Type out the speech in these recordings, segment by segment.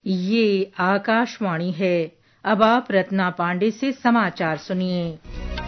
ये आकाशवाणी है। अब आप रत्ना पांडे से समाचार सुनिए।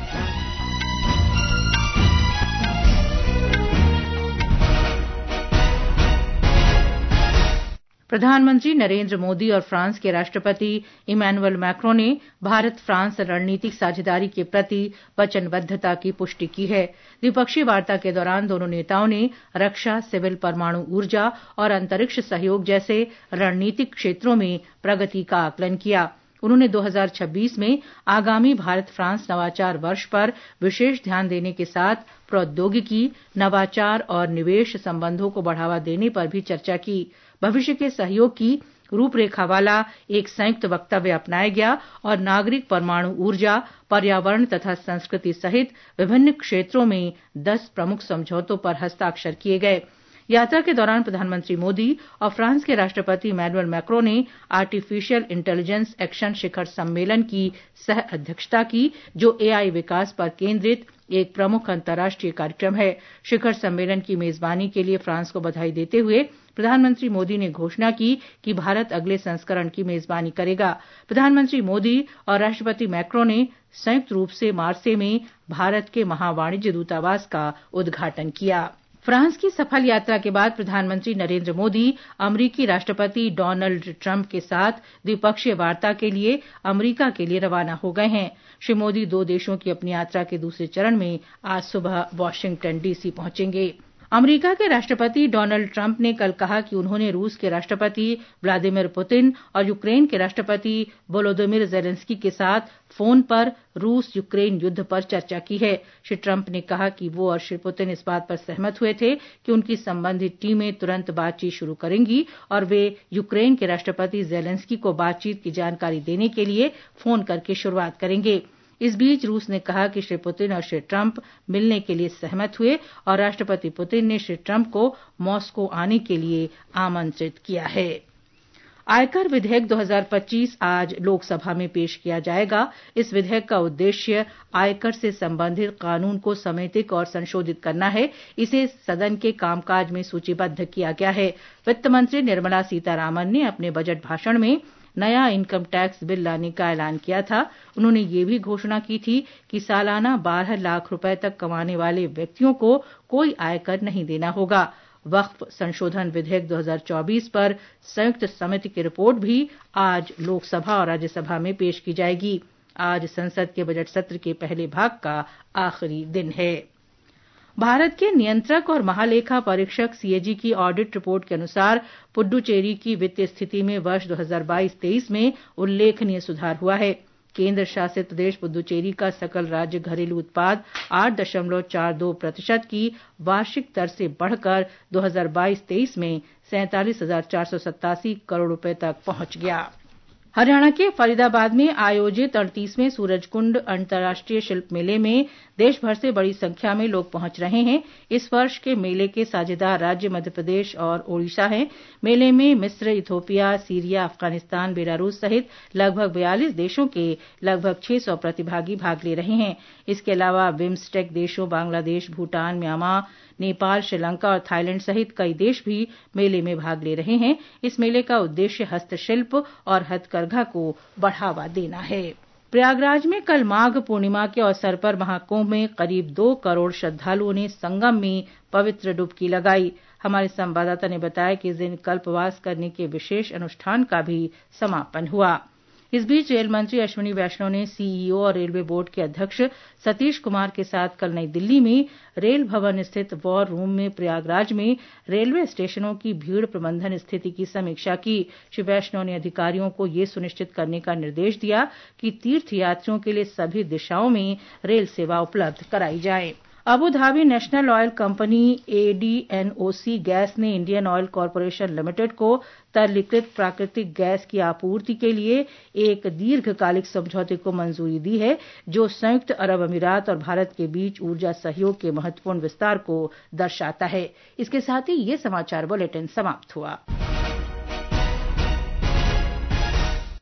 प्रधानमंत्री नरेंद्र मोदी और फ्रांस के राष्ट्रपति इमैनुअल मैक्रों ने भारत फ्रांस रणनीतिक साझेदारी के प्रति वचनबद्धता की पुष्टि की है। द्विपक्षीय वार्ता के दौरान दोनों नेताओं ने रक्षा, सिविल, परमाणु ऊर्जा और अंतरिक्ष सहयोग जैसे रणनीतिक क्षेत्रों में प्रगति का आकलन किया। उन्होंने 2026 में आगामी भारत फ्रांस नवाचार वर्ष पर विशेष ध्यान देने के साथ प्रौद्योगिकी, नवाचार और निवेश संबंधों को बढ़ावा देने पर भी चर्चा की। भविष्य के सहयोग की रूपरेखा वाला एक संयुक्त वक्तव्य अपनाया गया और नागरिक परमाणु ऊर्जा, पर्यावरण तथा संस्कृति सहित विभिन्न क्षेत्रों में 10 प्रमुख समझौतों पर हस्ताक्षर किए गए। यात्रा के दौरान प्रधानमंत्री मोदी और फ्रांस के राष्ट्रपति इमैनुअल मैक्रों ने आर्टिफिशियल इंटेलिजेंस एक्शन शिखर सम्मेलन की सह अध्यक्षता की, जो एआई विकास पर केंद्रित एक प्रमुख अंतर्राष्ट्रीय कार्यक्रम है। शिखर सम्मेलन की मेजबानी के लिए फ्रांस को बधाई देते हुए प्रधानमंत्री मोदी ने घोषणा की कि भारत अगले संस्करण की मेजबानी करेगा। प्रधानमंत्री मोदी और राष्ट्रपति मैक्रों ने संयुक्त रूप से मार्से में भारत के महावाणिज्य दूतावास का उद्घाटन किया। फ्रांस की सफल यात्रा के बाद प्रधानमंत्री नरेंद्र मोदी अमेरिकी राष्ट्रपति डोनाल्ड ट्रंप के साथ द्विपक्षीय वार्ता के लिए अमेरिका के लिए रवाना हो गए हैं। श्री मोदी 2 देशों की अपनी यात्रा के दूसरे चरण में आज सुबह वाशिंगटन डीसी पहुंचेंगे। अमेरिका के राष्ट्रपति डोनाल्ड ट्रंप ने कल कहा कि उन्होंने रूस के राष्ट्रपति व्लादिमीर पुतिन और यूक्रेन के राष्ट्रपति वोलोदिमीर जेलेंस्की के साथ फोन पर रूस यूक्रेन युद्ध पर चर्चा की है। श्री ट्रंप ने कहा कि वो और श्री पुतिन इस बात पर सहमत हुए थे कि उनकी संबंधित टीमें तुरंत बातचीत शुरू करेंगी और वे यूक्रेन के राष्ट्रपति जेलेंस्की को बातचीत की जानकारी देने के लिए फोन करके शुरुआत करेंगे। इस बीच रूस ने कहा कि श्री पुतिन और श्री ट्रंप मिलने के लिए सहमत हुए और राष्ट्रपति पुतिन ने श्री ट्रंप को मॉस्को आने के लिए आमंत्रित किया है। आयकर विधेयक 2025 आज लोकसभा में पेश किया जाएगा। इस विधेयक का उद्देश्य आयकर से संबंधित कानून को समेकित और संशोधित करना है। इसे सदन के कामकाज में सूचीबद्ध किया गया है। वित्त मंत्री निर्मला सीतारामन ने अपने बजट भाषण में नया इनकम टैक्स बिल लाने का ऐलान किया था। उन्होंने ये भी घोषणा की थी कि सालाना 12 लाख रुपए तक कमाने वाले व्यक्तियों को कोई आयकर नहीं देना होगा। वक्फ संशोधन विधेयक 2024 पर संयुक्त समिति की रिपोर्ट भी आज लोकसभा और राज्यसभा में पेश की जाएगी। आज संसद के बजट सत्र के पहले भाग का आखिरी दिन है। भारत के नियंत्रक और महालेखा परीक्षक सीएजी की ऑडिट रिपोर्ट के अनुसार पुडुचेरी की वित्तीय स्थिति में वर्ष 2022-23 में उल्लेखनीय सुधार हुआ है। केंद्र शासित प्रदेश पुडुचेरी का सकल राज्य घरेलू उत्पाद 8.42% की वार्षिक दर से बढ़कर 2022-23 में 47,487 करोड़ रुपए तक पहुंच गया। हरियाणा के फरीदाबाद में आयोजित 38वें सूरजकुंड अंतर्राष्ट्रीय शिल्प मेले में देश भर से बड़ी संख्या में लोग पहुंच रहे हैं। इस वर्ष के मेले के साझेदार राज्य मध्य प्रदेश और ओडिशा हैं। मेले में मिस्र, इथोपिया, सीरिया, अफगानिस्तान, बेलारूस सहित लगभग 42 देशों के लगभग 600 प्रतिभागी भाग ले रहे हैं। इसके अलावा बिम्स्टेक देशों बांग्लादेश, भूटान, म्यांमार, नेपाल, श्रीलंका और थाईलैंड सहित कई देश भी मेले में भाग ले रहे हैं। इस मेले का उद्देश्य हस्तशिल्प और हथकरघा को बढ़ावा देना है। प्रयागराज में कल माघ पूर्णिमा के अवसर पर महाकुंभ में करीब 2 करोड़ श्रद्धालुओं ने संगम में पवित्र डुबकी लगाई। हमारे संवाददाता ने बताया कि इस दिन कल्पवास करने के विशेष अनुष्ठान का भी समापन हुआ। इस बीच रेल मंत्री अश्विनी वैष्णव ने सीईओ और रेलवे बोर्ड के अध्यक्ष सतीश कुमार के साथ कल नई दिल्ली में रेल भवन स्थित वॉर रूम में प्रयागराज में रेलवे स्टेशनों की भीड़ प्रबंधन स्थिति की समीक्षा की। श्री वैष्णव ने अधिकारियों को ये सुनिश्चित करने का निर्देश दिया कि तीर्थयात्रियों के लिए सभी दिशाओं में रेल सेवा उपलब्ध कराई जाए। Abu Dhabi national oil company ADNOC gas ने इंडियन ऑयल कॉरपोरेशन लिमिटेड को तरलीकृत प्राकृतिक गैस की आपूर्ति के लिए एक दीर्घकालिक समझौते को मंजूरी दी है, जो संयुक्त अरब अमीरात और भारत के बीच ऊर्जा सहयोग के महत्वपूर्ण विस्तार को दर्शाता है। इसके साथ ही ये समाचार बुलेटिन समाप्त हुआ।